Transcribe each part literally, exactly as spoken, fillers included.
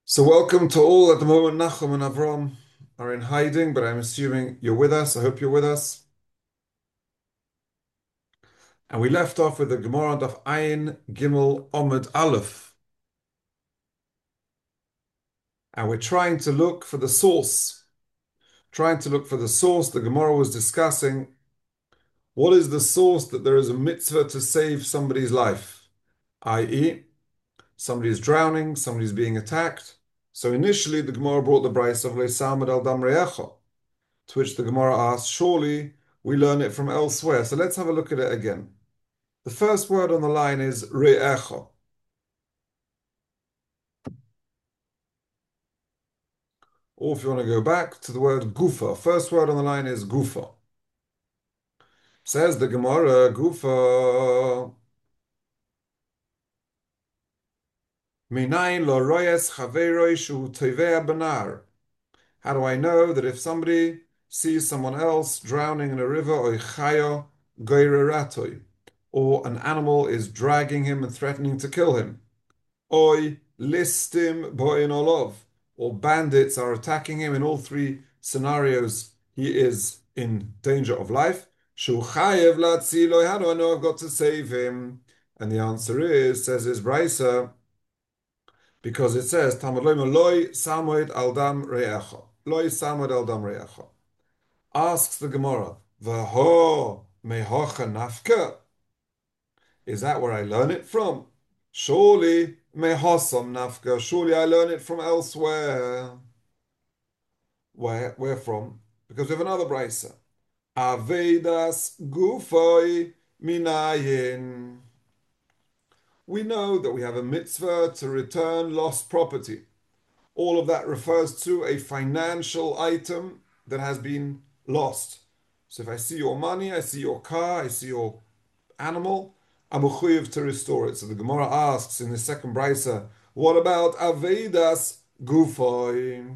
So welcome to all. At the moment, Nachum and Avram are in hiding, but I'm assuming you're with us. I hope you're with us. And we left off with the Gemara of Ayin Gimel Omid Aleph. And we're trying to look for the source. Trying to look for the source. The Gemara was discussing what is the source that there is a mitzvah to save somebody's life, that is, somebody's drowning, somebody's being attacked. So initially, the Gemara brought the Bryce of Leisamad al Dam Re'echa, to which the Gemara asked, surely we learn it from elsewhere. So let's have a look at it again. The first word on the line is re'echa. Or if you want to go back to the word gufa, first word on the line is gufa. Says the Gemara, gufa. Minayin lo royes chaveroi shu tovea banar. How do I know that if somebody sees someone else drowning in a river, or chayo goyreratoy, or an animal is dragging him and threatening to kill him, Oi listim bo'in olov, or bandits are attacking him. In all three scenarios, he is in danger of life. Shu chayev latziloi, how do I know I've got to save him? And the answer is, says his Brisa, because it says, Talmud loy loy samoid al dam re'echa. Loy samoid al dam re'echa. Asks the Gemara, V'ho mehocha nafka? Is that where I learn it from? Surely, mehosam nafka. Surely I learn it from elsewhere. Where? Where from? Because we have another brisa. Avedas gufoi minayin. We know that we have a mitzvah to return lost property. All of that refers to a financial item that has been lost. So if I see your money, I see your car, I see your animal, I'm mechuyev to restore it. So the Gemara asks in the second brisa, what about avedas gufoi?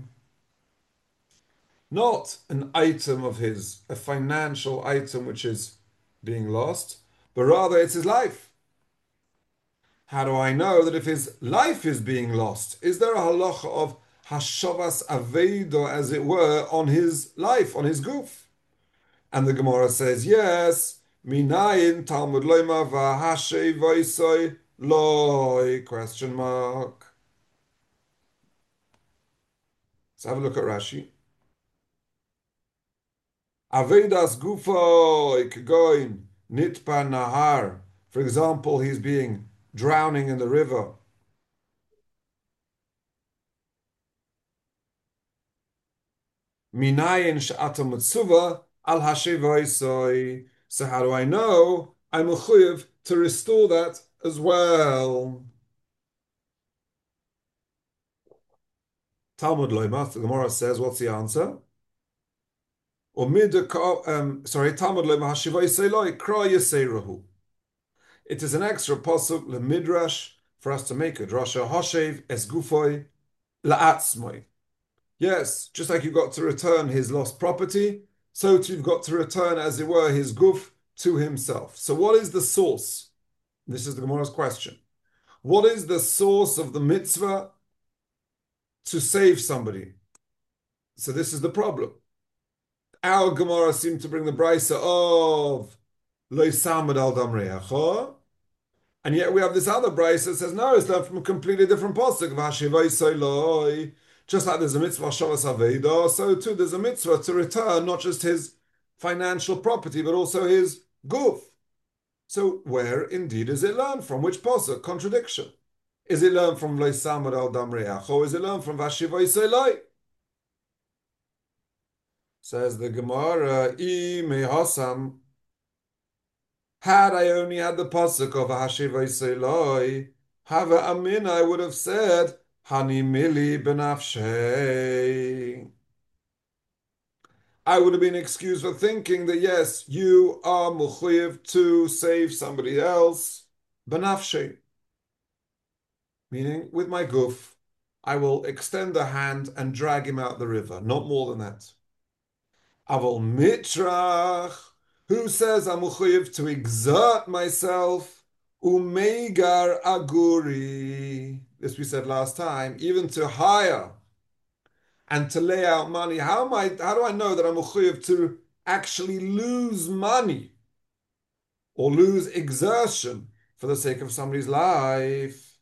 Not an item of his, a financial item which is being lost, but rather it's his life. How do I know that if his life is being lost? Is there a halacha of hashavas aveido, as it were, on his life, on his goof? And the Gemara says, yes, minayin Talmud loima v'hashay v'isoi loy, question mark. Let's have a look at Rashi. Avedas gufo ikgoin nitpa nahar. For example, he's being drowning in the river. Minayin she'ata mitzuva al hashay v'isoi. So how do I know I'm mechuyev to restore that as well? Talmud loima, the Gemara says, what's the answer? Um, sorry, Talmud loima hashivay seiloi kra yiserahu. It is an extra pasuk lemidrash for us to make a drasha hashev es gufoy la'atzmoi. Yes, just like you've got to return his lost property, so too you've got to return, as it were, his guf to himself. So what is the source? This is the Gemara's question. What is the source of the mitzvah to save somebody? So this is the problem. Our Gemara seemed to bring the brisa of Lo Samad al Dam Re'echa, and yet we have this other brisa that says, no, it's learned from a completely different pasuk. Just like there's a mitzvah Shavas Aveda, so too there's a mitzvah to return not just his financial property, but also his guf. So where indeed is it learned from? Which pasuk? Contradiction. Is it learned from Lo Samad al Dam Re'echa, or is it learned from Vashiva Yisraelai? Says the Gemara, I mehasam. Had I only had the pasuk of Hashiva Yisraelai, Hava Amin, I would have said, Hani mili benafshei. I would have been excused for thinking that yes, you are mechuyev to save somebody else, benafshei. Meaning, with my guf, I will extend a hand and drag him out the river, not more than that. Aval mitrach, who says I'm mechuyev to exert myself? Umeigar aguri. this we said last time, even to hire and to lay out money, how am I, how do I know that I'm mechuyev to actually lose money or lose exertion for the sake of somebody's life?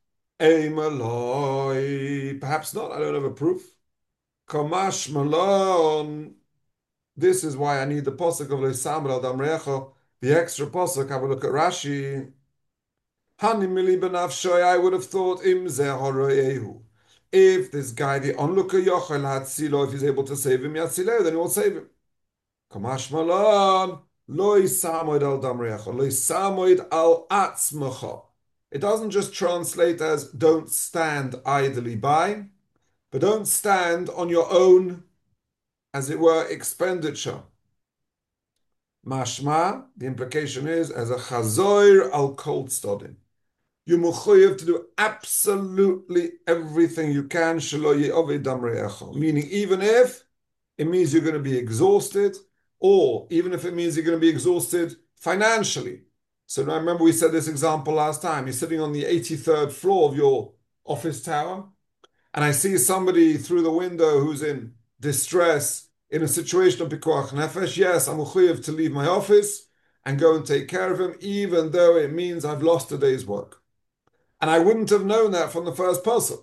Eimaloi, perhaps not, I don't have a proof. Kamash malon. This is why I need the posuk of Leisamra al Damrecho, the extra posuk. Have a look at Rashi. Hanimili benafshoy, I would have thought im zehoreyehu. If this guy, the onlooker yochel hatzilo, if he's able to save him, yatzileh, then he will save him. Kamash malan, loy samoid al damrecho, loy samoid al atzmecha. It doesn't just translate as don't stand idly by, but don't stand on your own, as it were, expenditure. Mashma, the implication is as a chazoir al kol tzaddim. You're mechuyev to do absolutely everything you can, shelo ye'oved damreecha. Meaning, even if it means you're going to be exhausted, or even if it means you're going to be exhausted financially. So now remember we said this example last time. You're sitting on the eighty-third floor of your office tower, and I see somebody through the window who's in distress, in a situation of pikuach nefesh. Yes, I'm mechuyev to leave my office and go and take care of him, even though it means I've lost a day's work. And I wouldn't have known that from the first pasuk.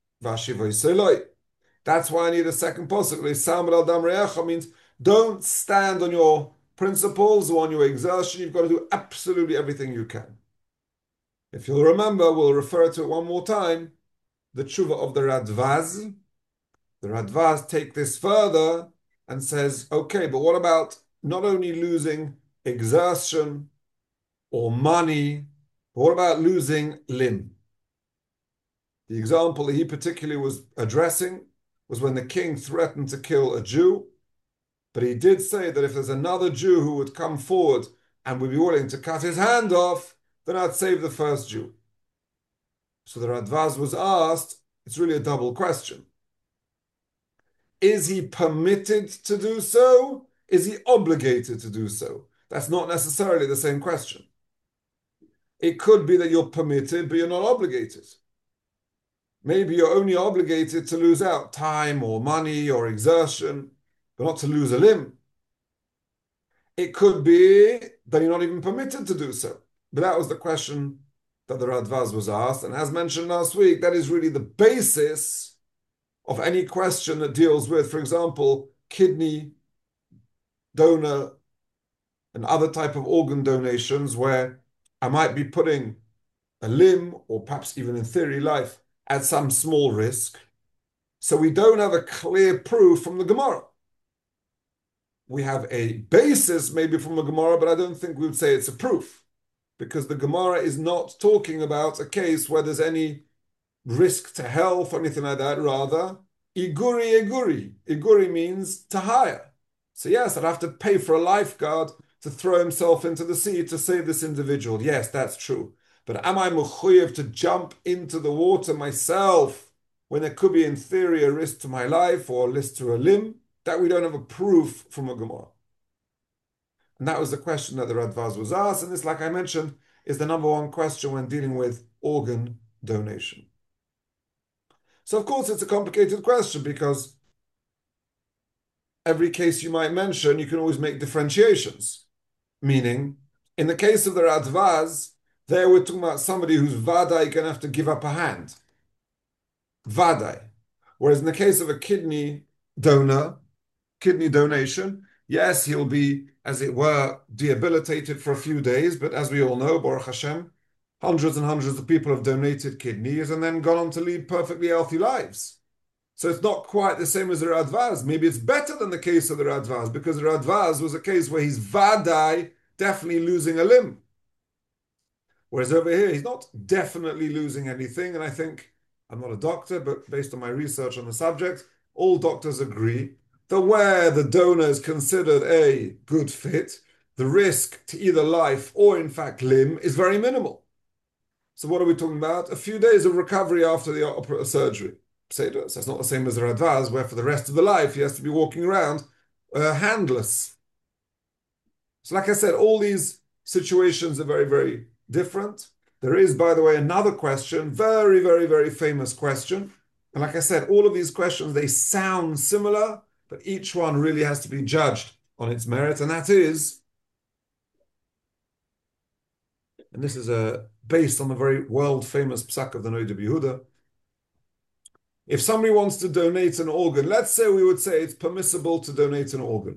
That's why I need a second pasuk. Means don't stand on your principles or on your exertion. You've got to do absolutely everything you can. If you'll remember, we'll refer to it one more time. The tshuva of the Radvaz. The Radvaz take this further and says, okay, but what about not only losing exertion or money, but what about losing limb? The example that he particularly was addressing was when the king threatened to kill a Jew, but he did say that if there's another Jew who would come forward and would be willing to cut his hand off, then I'd save the first Jew. So the Radvaz was asked, it's really a double question. Is he permitted to do so? Is he obligated to do so? That's not necessarily the same question. It could be that you're permitted, but you're not obligated. Maybe you're only obligated to lose out time or money or exertion, but not to lose a limb. It could be that you're not even permitted to do so. But that was the question that the Radvaz was asked. And as mentioned last week, that is really the basis of any question that deals with, for example, kidney donor and other type of organ donations, where I might be putting a limb, or perhaps even in theory life, at some small risk. So we don't have a clear proof from the Gemara. We have a basis maybe from the Gemara, but I don't think we would say it's a proof, because the Gemara is not talking about a case where there's any risk to health or anything like that. Rather, iguri iguri. Iguri means to hire. So yes, I'd have to pay for a lifeguard to throw himself into the sea to save this individual. Yes, that's true. But am I mechuyev to jump into the water myself when there could be, in theory, a risk to my life or a risk to a limb? That we don't have a proof from a Gemara. And that was the question that the Radvaz was asked. And this, like I mentioned, is the number one question when dealing with organ donation. So, of course, it's a complicated question, because every case you might mention, you can always make differentiations. Meaning, in the case of the Radvaz, there we're talking about somebody who's vadai going to have to give up a hand. Vadai. Whereas in the case of a kidney donor, kidney donation, yes, he'll be, as it were, debilitated for a few days, but as we all know, Baruch Hashem, hundreds and hundreds of people have donated kidneys and then gone on to lead perfectly healthy lives. So it's not quite the same as the Radvaz. Maybe it's better than the case of the Radvaz, because the Radvaz was a case where he's vadai, definitely losing a limb. Whereas over here, he's not definitely losing anything. And I think, I'm not a doctor, but based on my research on the subject, all doctors agree that where the donor is considered a good fit, the risk to either life or, in fact, limb is very minimal. So what are we talking about? A few days of recovery after the opera surgery. So that's not the same as the Radvaz, where for the rest of the life, he has to be walking around uh, handless. So like I said, all these situations are very, very different. There is, by the way, another question, very, very, very famous question. And like I said, all of these questions, they sound similar, but each one really has to be judged on its merit. And that is, and this is a, based on the very world famous psak of the Noda B'Yehuda. If somebody wants to donate an organ, let's say we would say it's permissible to donate an organ.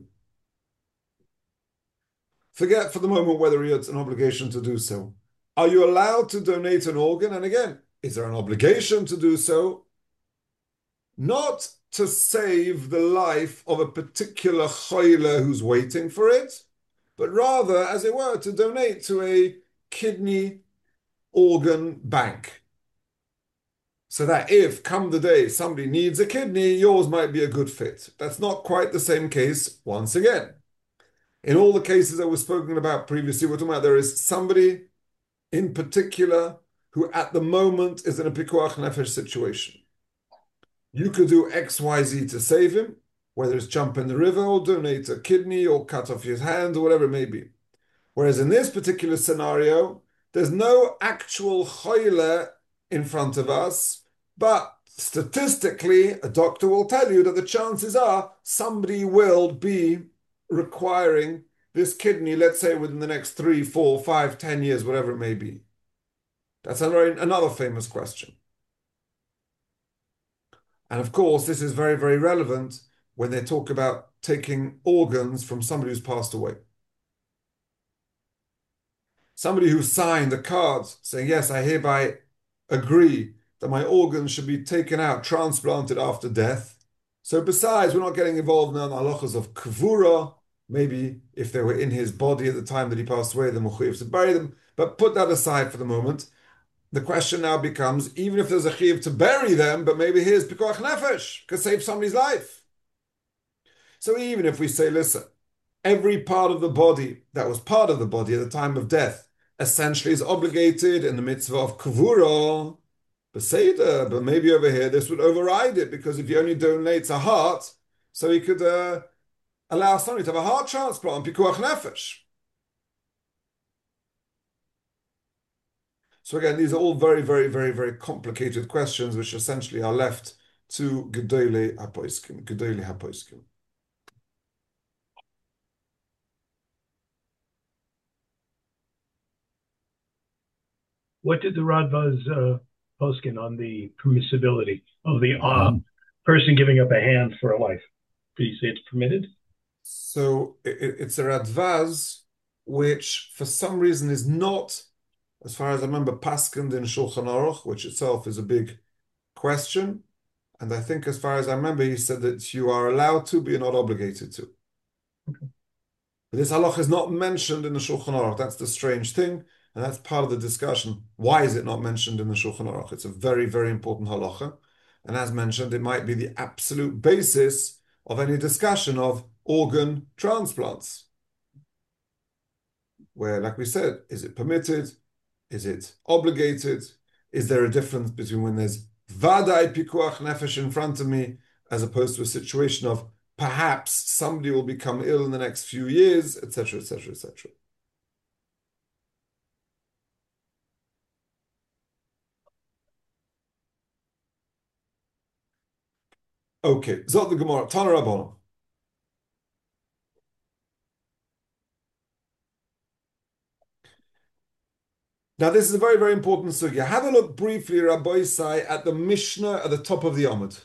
Forget for the moment whether it's an obligation to do so. Are you allowed to donate an organ? And again, is there an obligation to do so? Not to save the life of a particular choile who's waiting for it, but rather, as it were, to donate to a kidney organ bank. So that if, come the day, somebody needs a kidney, yours might be a good fit. That's not quite the same case once again. In all the cases that were spoken about previously, we're talking about there is somebody in particular who at the moment is in a pikuach nefesh situation. You could do X, Y, Z to save him, whether it's jump in the river or donate a kidney or cut off his hand or whatever it may be. Whereas in this particular scenario, there's no actual choile in front of us, but statistically, a doctor will tell you that the chances are somebody will be requiring this kidney, let's say within the next three, four, five, ten years, whatever it may be. That's another, another famous question. And of course, this is very, very relevant when they talk about taking organs from somebody who's passed away. Somebody who signed a card saying, yes, I hereby agree that my organs should be taken out, transplanted after death. So besides, we're not getting involved now in the halachas of kvura. Maybe if they were in his body at the time that he passed away, the mechuyev to bury them. But put that aside for the moment. The question now becomes, even if there's a chiyuv to bury them, but maybe here's pikuach nefesh, could save somebody's life. So even if we say, listen, every part of the body that was part of the body at the time of death essentially is obligated in the mitzvah of kavura, beseder, but maybe over here this would override it, because if he only donates a heart, so he could uh, allow somebody to have a heart transplant, pikuach nefesh. So again, these are all very, very, very, very complicated questions, which essentially are left to Gedolei HaPoskim, Gedolei HaPoskim. What did the Radvaz uh, poskin on the permissibility of the uh, person giving up a hand for a life? Did you say it's permitted? So it, it's a Radvaz, which for some reason is not, as far as I remember, paskind in Shulchan Aruch, which itself is a big question. And I think as far as I remember, he said that you are allowed to, but you're not obligated to. Okay. But this halach is not mentioned in the Shulchan Aruch. That's the strange thing. And that's part of the discussion. Why is it not mentioned in the Shulchan Aruch? It's a very, very important halacha. And as mentioned, it might be the absolute basis of any discussion of organ transplants. Where, like we said, is it permitted? Is it obligated? Is there a difference between when there's vadai pikuach nefesh in front of me, as opposed to a situation of perhaps somebody will become ill in the next few years, et cetera, et cetera, et cetera. Okay, Zot the Gemara, Tana Rabbanon. Now, this is a very, very important sugya. Have a look briefly, Rabbi Isai, at the Mishnah at the top of the Amud.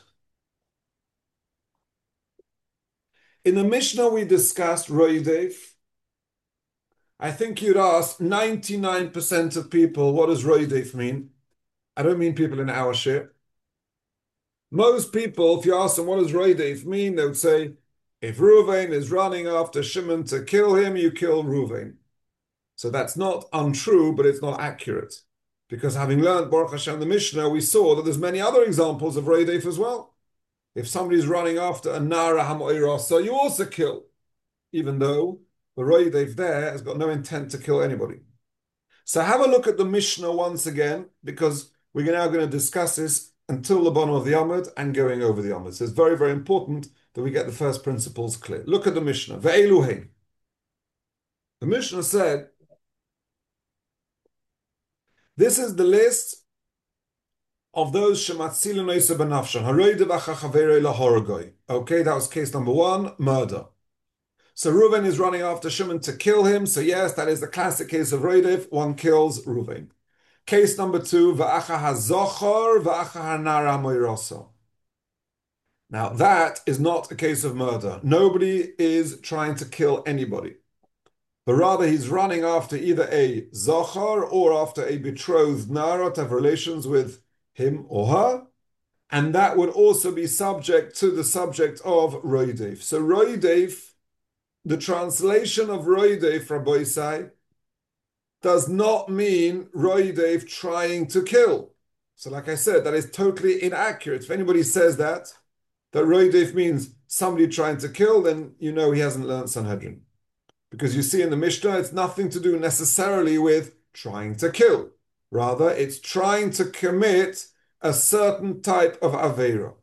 In the Mishnah, we discussed Roidev. I think you'd ask ninety-nine percent of people, what does Roidev mean? I don't mean people in our share. Most people, if you ask them, what does Roidev mean? They would say, if Ruvain is running after Shimon to kill him, you kill Ruvain. So that's not untrue, but it's not accurate. Because having learned Baruch Hashem the Mishnah, we saw that there's many other examples of Roidev as well. If somebody's running after a Nara Hamoirasa, you also kill, even though the Roidev there has got no intent to kill anybody. So have a look at the Mishnah once again, because we're now going to discuss this until the bottom of the Amud and going over the Amud. So it's very, very important that we get the first principles clear. Look at the Mishnah. Ve'eluhein. The Mishnah said, This is the list of those shematzilin oisa benafshan. Haroidev acha chaverei lahorgoi. Okay, that was case number one, murder. So Reuven is running after Shimon to kill him. So yes, that is the classic case of Roidev. One kills Reuven. Case number two, va'acha hazochor va'acha hanara moiroso. Now that is not a case of murder. Nobody is trying to kill anybody, but rather he's running after either a zochor or after a betrothed nara to have relations with him or her, and that would also be subject to the subject of Roidev. So Roidev, the translation of Roidev, Rabbi Isai, does not mean Roidev trying to kill. So like I said, that is totally inaccurate. If anybody says that, that Roidev means somebody trying to kill, then you know he hasn't learned Sanhedrin. Because you see in the Mishnah, it's nothing to do necessarily with trying to kill. Rather, it's trying to commit a certain type of Aveira.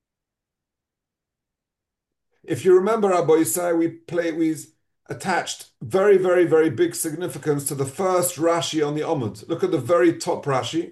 If you remember, Rabbi Yisai, we play, we attached very, very, very big significance to the first Rashi on the Omud. Look at the very top Rashi.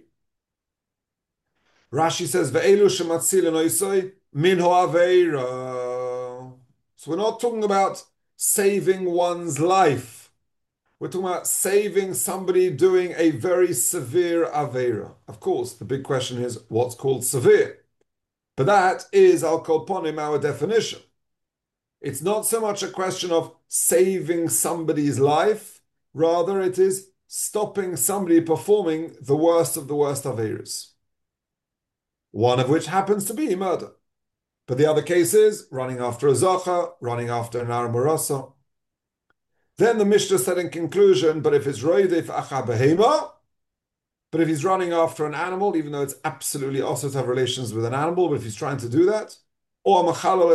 Rashi says, "Ve'elu shematzilin oisoi min ho'aveira." So we're not talking about saving one's life. We're talking about saving somebody doing a very severe aveira. Of course, the big question is what's called severe. But that is al kol ponim our definition. It's not so much a question of saving somebody's life, rather it is stopping somebody performing the worst of the worst aveiros. One of which happens to be murder. But the other case is running after a zocha, running after an aramorasa. Then the Mishnah said in conclusion, but if it's roidef acha behema, but if he's running after an animal, even though it's absolutely also to have relations with an animal, but if he's trying to do that, or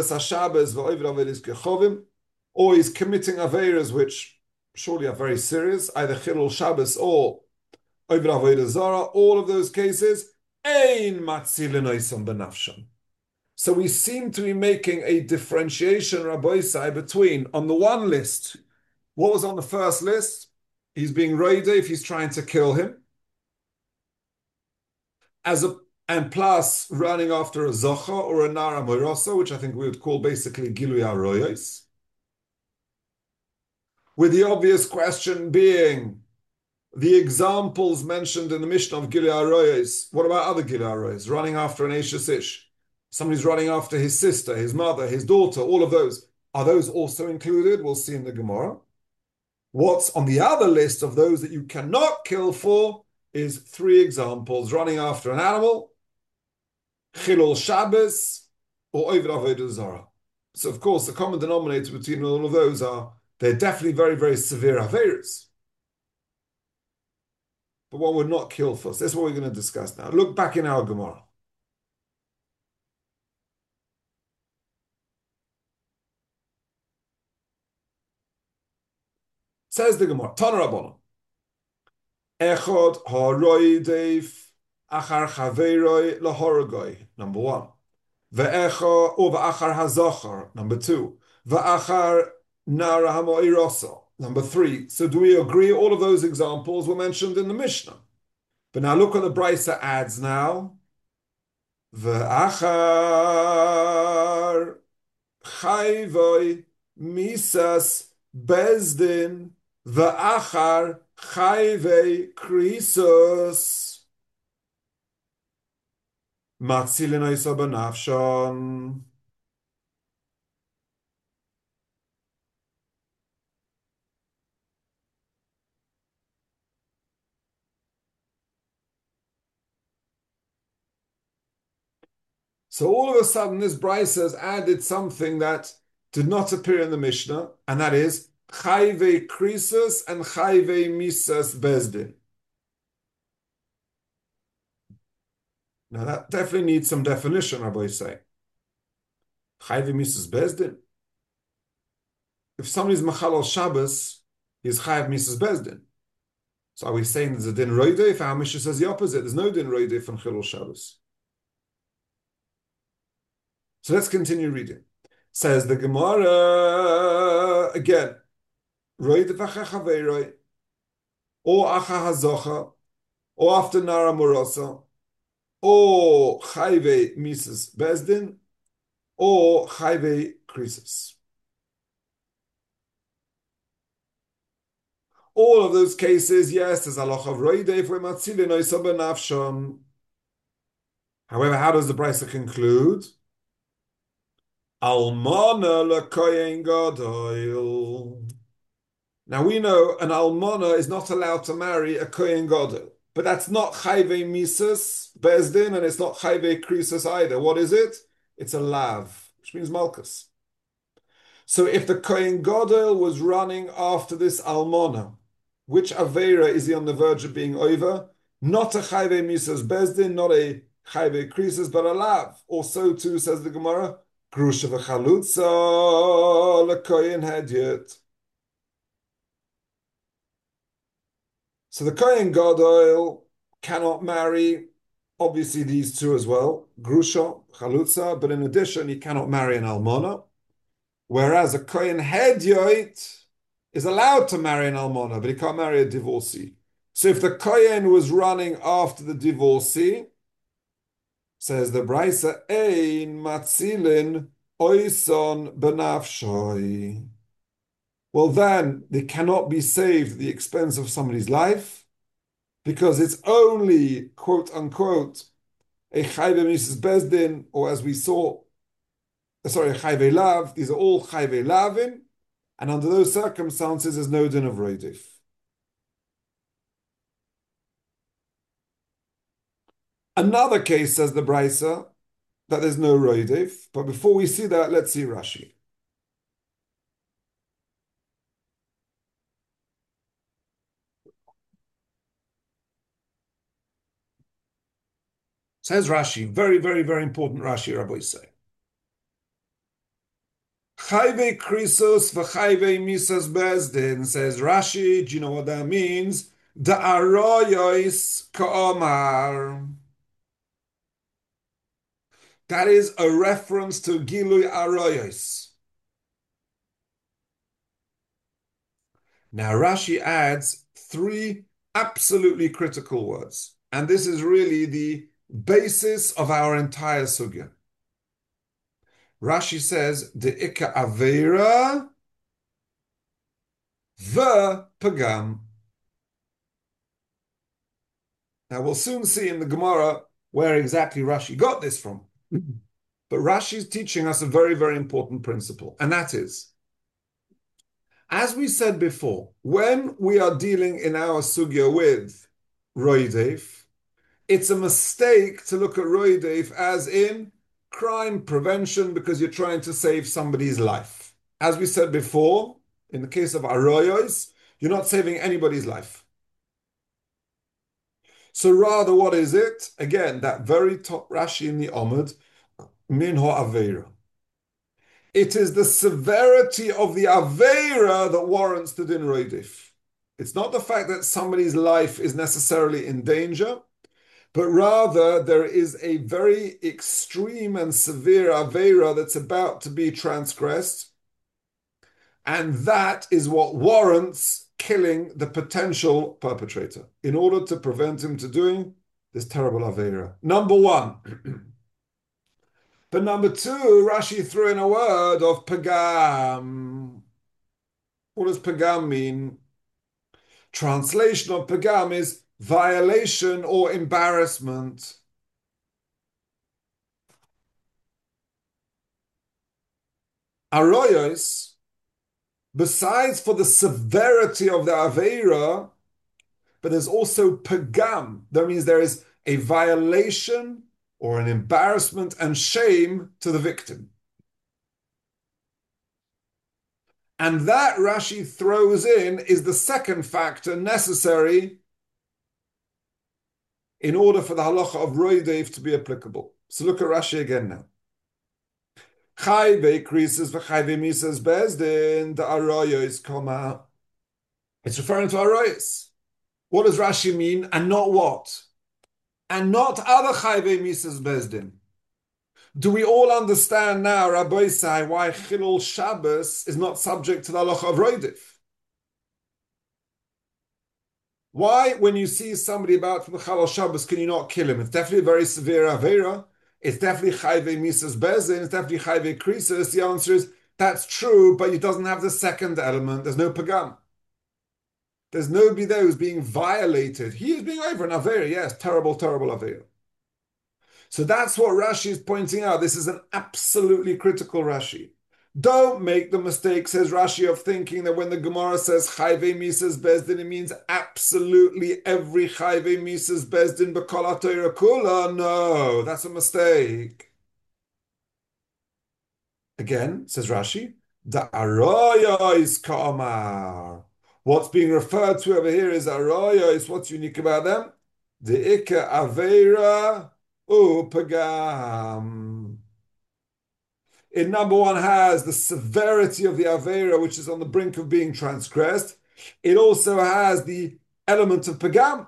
or he's committing aveiras which surely are very serious, either chilul Shabbos or oived avodah zara, all of those cases, ein matzilin oisam benafshan. So we seem to be making a differentiation, Rabbi Isai, between, on the one list, what was on the first list? He's being roide if he's trying to kill him, as a and plus running after a zocha or a nara moirosa, which I think we would call basically gilui aroyos. With the obvious question being, the examples mentioned in the Mishnah of gilui aroyos, what about other gilui aroyos? Running after an eshes ish. Somebody's running after his sister, his mother, his daughter, all of those. Are those also included? We'll see in the Gemara. What's on the other list of those that you cannot kill for is three examples: running after an animal, chilul Shabbos, or oived avodah zara. So of course, the common denominator between all of those are they're definitely very, very severe aveiros. But one would not kill for. So that's what we're going to discuss now. Look back in our Gemara. Says the Gemara, Tana Rabbanon, Echod haroidev achar chaveroi lahorgoi, number one. Ve'echo or ve'achar hazachar, number two. Ve'achar nara hamoirosa, number three. So do we agree all of those examples were mentioned in the Mishnah? But now look what the Brisa adds now. Ve'achar chayvoi misas bezdin Va'achar chayvei krisos matzilin oisa benafshan. So all of a sudden this Brisa has added something that did not appear in the Mishnah, and that is chayvei krisos and chayvei misas bezdin. Now that definitely needs some definition, Rabbi say. Chayvei misas bezdin. If somebody's machal al Shabbos, he's chayv misas bezdin. So are we saying there's a din roide? If our Mishnah says the opposite, there's no din roide from chilul Shabbos. So let's continue reading. Says the Gemara again. Roide v'acha chaveroi, or acha hazocha, or after Nara Morosa, or Chayve Mises Bezdin, or Chayve Krisis. All of those cases, yes, there's halach of roidev where matzilin oisa benafshon. However, how does the Brisa conclude? Almana lekoyen gadol. Now we know an almana is not allowed to marry a kohen gadol, but that's not chayve mises bezdin, and it's not chayve krisus either. What is it? It's a lav, which means malchus. So if the kohen gadol was running after this almana, which avera is he on the verge of being over? Not a chayve mises bezdin, not a chayve krisus, but a lav. Or so too says the Gemara. Grusha v'chalutza lekohen hedyet. So the Kohen Gadol cannot marry, obviously these two as well, Grusha, Chalutza, but in addition, he cannot marry an Almona, whereas a Kohen Hedyot is allowed to marry an Almona, but he can't marry a divorcee. So if the Kohen was running after the divorcee, says the Brisa, Ein Matzilin Oison Benafshoi. Well, then they cannot be saved at the expense of somebody's life, because it's only, quote unquote, a chayve mises bezdin, or as we saw, sorry, a chayve lav. These are all chayve lavin, and under those circumstances, there's no din of roidif. Another case, says the Brisa, that there's no roidif, but before we see that, let's see Rashi. Says Rashi, very, very, very important Rashi, Rabbi say. Chayve krisos v'chayve misas bezdin, says Rashi. Do you know what that means? Da'aroyos ka'omar. That is a reference to Gilui Aroyos. Now Rashi adds three absolutely critical words, and this is really the basis of our entire sugya. Rashi says, De'ika Aveira v'pagam. Now we'll soon see in the Gemara where exactly Rashi got this from. But Rashi is teaching us a very, very important principle, and that is, as we said before, when we are dealing in our sugya with roidev, it's a mistake to look at roidev as in crime prevention because you're trying to save somebody's life. As we said before, in the case of aroyos, you're not saving anybody's life. So rather, what is it? Again, that very top Rashi in the Omid, Minho Aveira. It is the severity of the Aveira that warrants the Din Roidif. It's not the fact that somebody's life is necessarily in danger, but rather there is a very extreme and severe Aveira that's about to be transgressed, and that is what warrants killing the potential perpetrator in order to prevent him to doing this terrible Aveira. Number one. But number two, Rashi threw in a word of pagam. What does pagam mean? Translation of pagam is violation or embarrassment. Aroyos, besides for the severity of the Aveira, but there's also pagam. That means there is a violation or an embarrassment and shame to the victim. And that Rashi throws in is the second factor necessary in order for the halacha of roidev to be applicable. So look at Rashi again now. Chayve krisis v'chayve misas bezdin the aroyos koma. It's referring to aroyos. What does Rashi mean? And not what? And not other chayve misas bezdin. Do we all understand now, Rabbi Say, why Chilul Shabbos is not subject to the halacha of roidev? Why, when you see somebody about for the Chalal Shabbos, can you not kill him? It's definitely a very severe Avera. It's definitely Chayve Misas Bezin. It's definitely Chayve Krisis. The answer is, that's true, but it doesn't have the second element. There's no Pagam. There's nobody there who's being violated. He is being over an Avera, yes, terrible, terrible Avera. So that's what Rashi is pointing out. This is an absolutely critical Rashi. Don't make the mistake, says Rashi, of thinking that when the Gemara says Chayve Misas Bezdin, it means absolutely every Chayve Misas Bezdin B'kol HaTorah Kula. No, that's a mistake. Again, says Rashi, the Araya is Ka'amar. What's being referred to over here is Araya. Is what's unique about them? The Ika Aveira Upagam. In number one has the severity of the Avera, which is on the brink of being transgressed. It also has the element of Pagam.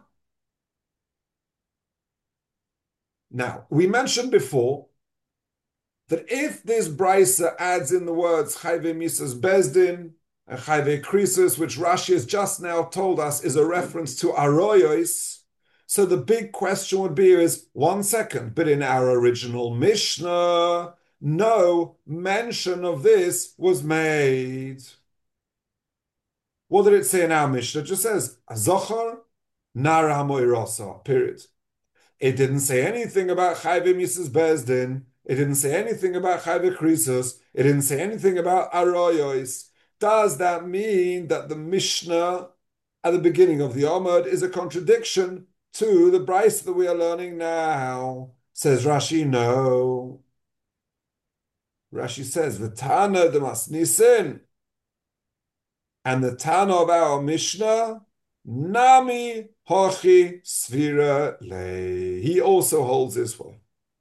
Now, we mentioned before that if this Brisa adds in the words Chayve Misas Bezdin and Chayve Krisus, which Rashi has just now told us is a reference to Aroyos, so the big question would be is, one second, but in our original Mishnah, no mention of this was made. What did it say in our Mishnah? It just says, Azochar Nara Hamoirasa, period. It didn't say anything about Chayve Misas Bezdin. It didn't say anything about Chayve Krisus. It didn't say anything about Aroyos. Does that mean that the Mishnah at the beginning of the Amud is a contradiction to the Brisa that we are learning now? Says Rashi, no. Rashi says, V'tana demas nisin. And the Tana of our Mishnah, Nami hochi svira le. He also holds this way.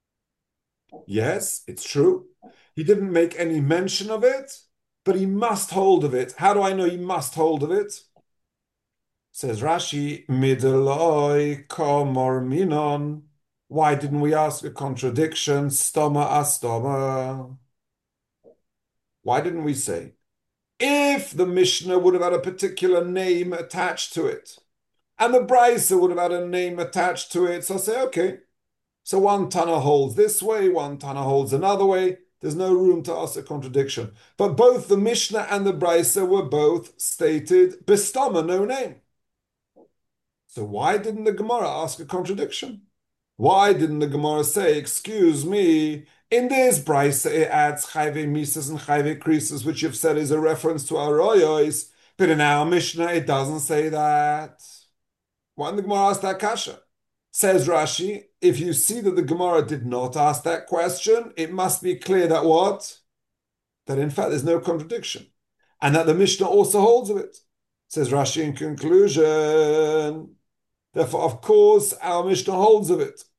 Yes, it's true. He didn't make any mention of it, but he must hold of it. How do I know he must hold of it? Says Rashi, Mideloi komor minon. Why didn't we ask a contradiction? Stoma astoma. Why didn't we say, if the Mishnah would have had a particular name attached to it, and the Brisa would have had a name attached to it, so I say, okay, so one Tana holds this way, one Tana holds another way. There's no room to ask a contradiction. But both the Mishnah and the Brisa were both stated bistama, no name. So why didn't the Gemara ask a contradiction? Why didn't the Gemara say, excuse me, in this Brisa it adds Chayve Misas and Chayve Krisus, which you've said is a reference to Aroyos, but in our Mishnah it doesn't say that. Why didn't the Gemara ask that kasha? Says Rashi, if you see that the Gemara did not ask that question, it must be clear that what? That in fact there's no contradiction. And that the Mishnah also holds of it. Says Rashi in conclusion. Therefore, of course, our Mishnah holds of it.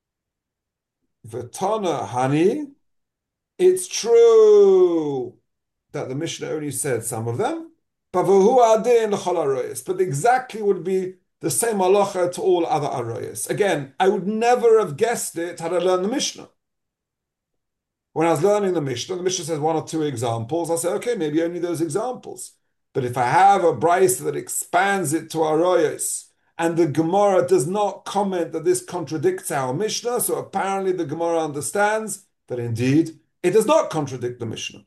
V'tana hani, it's true that the Mishnah only said some of them, but v'hu adin l'chol aroyos, but exactly would be the same halacha to all other aroyos. Again, I would never have guessed it had I learned the Mishnah. When I was learning the Mishnah, the Mishnah says one or two examples. I say, okay, maybe only those examples. But if I have a brisa that expands it to aroyos, and the Gemara does not comment that this contradicts our Mishnah, so apparently the Gemara understands that indeed it does not contradict the Mishnah.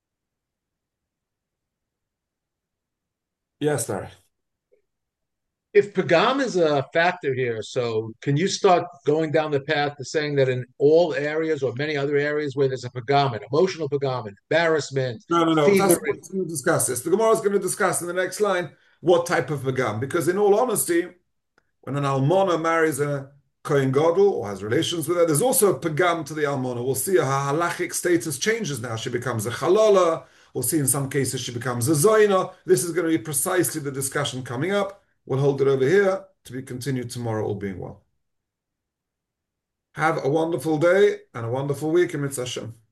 Yes, Larry. If Pagam is a factor here, so can you start going down the path to saying that in all areas or many other areas where there's a Pagam, an emotional Pagam, embarrassment, No, no, no. fever, That's what we're going to discuss this. The Gemara is going to discuss in the next line what type of Pagam, because in all honesty, when an almona marries a kohen gadol or has relations with her, there's also a pagam to the almona. We'll see her halachic status changes now. She becomes a chalola. We'll see in some cases she becomes a zoina. This is going to be precisely the discussion coming up. We'll hold it over here to be continued tomorrow, all being well. Have a wonderful day and a wonderful week in Mitzvah Hashem.